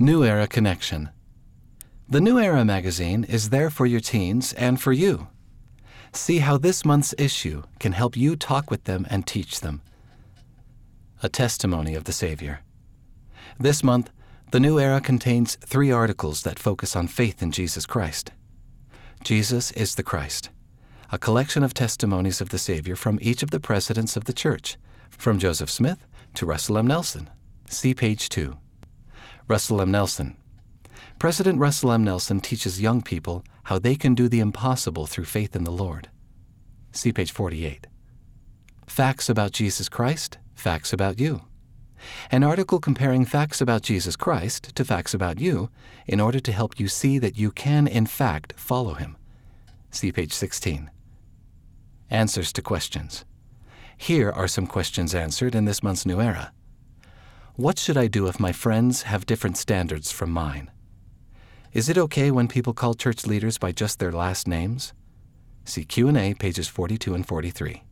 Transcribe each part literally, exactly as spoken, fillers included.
New Era Connection. The New Era magazine is there for your teens and for you. See how this month's issue can help you talk with them and teach them. A testimony of the Savior. This month, the New Era contains three articles that focus on faith in Jesus Christ. Jesus is the Christ, a collection of testimonies of the Savior from each of the presidents of the church, from Joseph Smith to Russell M. Nelson. See page two. Russell M. Nelson. President Russell M. Nelson teaches young people how they can do the impossible through faith in the Lord. See page forty-eight. Facts about Jesus Christ, facts about you. An article comparing facts about Jesus Christ to facts about you in order to help you see that you can, in fact, follow him. See page sixteen. Answers to questions. Here are some questions answered in this month's New Era. What should I do if my friends have different standards from mine? Is it okay when people call church leaders by just their last names? See Q and A pages forty-two and forty-three.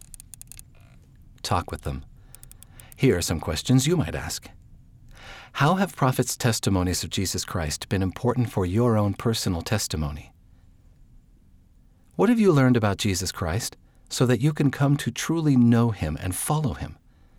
Talk with them. Here are some questions you might ask. How have prophets' testimonies of Jesus Christ been important for your own personal testimony? What have you learned about Jesus Christ so that you can come to truly know him and follow him?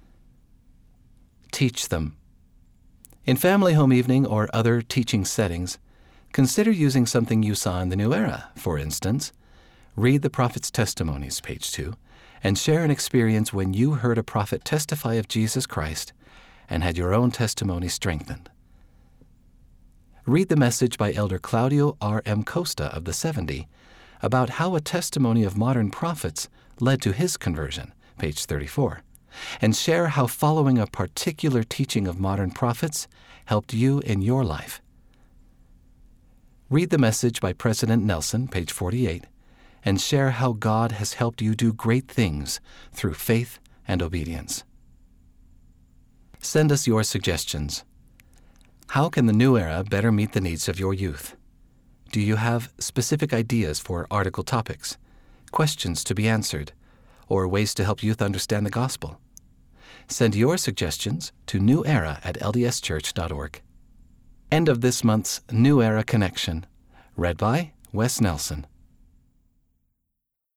Teach them. In family home evening or other teaching settings, consider using something you saw in the New Era. For instance, read the prophet's testimonies, page two, and share an experience when you heard a prophet testify of Jesus Christ and had your own testimony strengthened. Read the message by Elder Claudio R. M. Costa of the seventy about how a testimony of modern prophets led to his conversion, page thirty-four, and share how following a particular teaching of modern prophets helped you in your life. Read the message by President Nelson, page forty-eight, and share how God has helped you do great things through faith and obedience. Send us your suggestions. How can the New Era better meet the needs of your youth? Do you have specific ideas for article topics, questions to be answered, or ways to help youth understand the gospel? Send your suggestions to newera at l d s church dot org. End of this month's New Era Connection. Read by Wes Nelson.